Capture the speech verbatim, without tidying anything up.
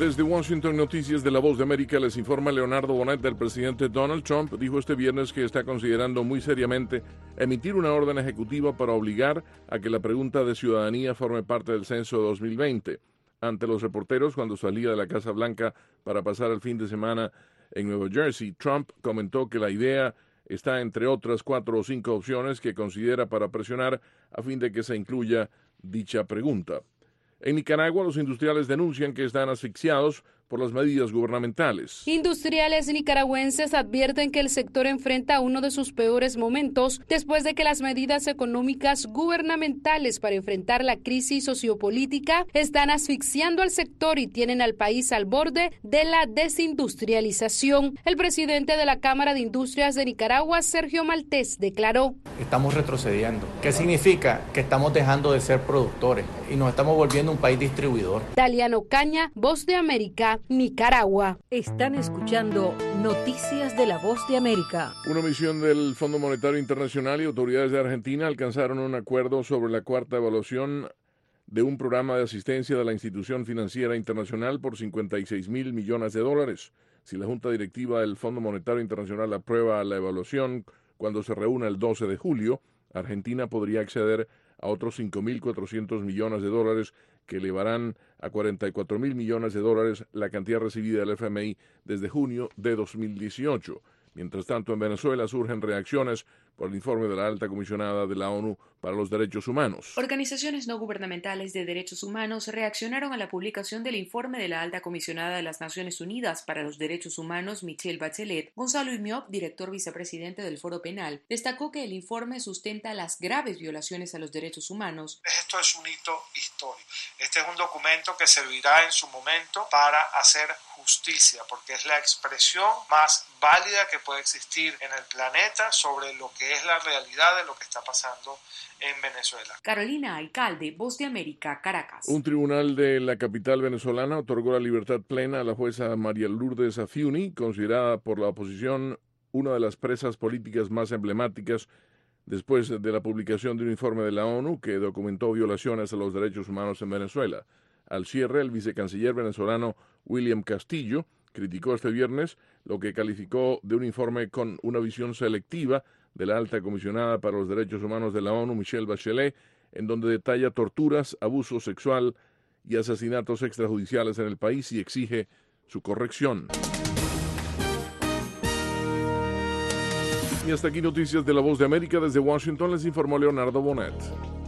Desde Washington, Noticias de La Voz de América, les informa Leonardo Bonet. El presidente Donald Trump dijo este viernes que está considerando muy seriamente emitir una orden ejecutiva para obligar a que la pregunta de ciudadanía forme parte del censo de dos mil veinte. Ante los reporteros cuando salía de la Casa Blanca para pasar el fin de semana en Nueva Jersey, Trump comentó que la idea está entre otras cuatro o cinco opciones que considera para presionar a fin de que se incluya dicha pregunta. En Nicaragua, los industriales denuncian que están asfixiados por las medidas gubernamentales. Industriales nicaragüenses advierten que el sector enfrenta uno de sus peores momentos después de que las medidas económicas gubernamentales para enfrentar la crisis sociopolítica están asfixiando al sector y tienen al país al borde de la desindustrialización. El presidente de la Cámara de Industrias de Nicaragua, Sergio Maltés, declaró: Estamos retrocediendo. ¿Qué significa? Que estamos dejando de ser productores y nos estamos volviendo un país distribuidor. Daliano Caña, Voz de América, Nicaragua. Están escuchando Noticias de la Voz de América. Una misión del Fondo Monetario Internacional y autoridades de Argentina alcanzaron un acuerdo sobre la cuarta evaluación de un programa de asistencia de la institución financiera internacional por cincuenta y seis mil millones de dólares. Si la Junta Directiva del Fondo Monetario Internacional aprueba la evaluación cuando se reúna el doce de julio, Argentina podría acceder a otros cinco mil cuatrocientos millones de dólares que elevarán a cuarenta y cuatro mil millones de dólares la cantidad recibida del F M I desde junio de dos mil dieciocho. Mientras tanto, en Venezuela surgen reacciones por el informe de la alta comisionada de la ONU para los Derechos Humanos. Organizaciones no gubernamentales de derechos humanos reaccionaron a la publicación del informe de la alta comisionada de las Naciones Unidas para los Derechos Humanos, Michelle Bachelet. Gonzalo Imiop, director vicepresidente del Foro Penal, destacó que el informe sustenta las graves violaciones a los derechos humanos. Esto es un hito histórico. Este es un documento que servirá en su momento para hacer justicia, porque es la expresión más válida que puede existir en el planeta sobre lo que es la realidad de lo que está pasando en Venezuela. Carolina Alcalde, Voz de América, Caracas. Un tribunal de la capital venezolana otorgó la libertad plena a la jueza María Lourdes Afiuni, considerada por la oposición una de las presas políticas más emblemáticas después de la publicación de un informe de la ONU que documentó violaciones a los derechos humanos en Venezuela. Al cierre, el vicecanciller venezolano William Castillo criticó este viernes lo que calificó de un informe con una visión selectiva de la alta comisionada para los derechos humanos de la ONU, Michelle Bachelet, en donde detalla torturas, abuso sexual y asesinatos extrajudiciales en el país y exige su corrección. Y hasta aquí Noticias de la Voz de América. Desde Washington les informó Leonardo Bonet.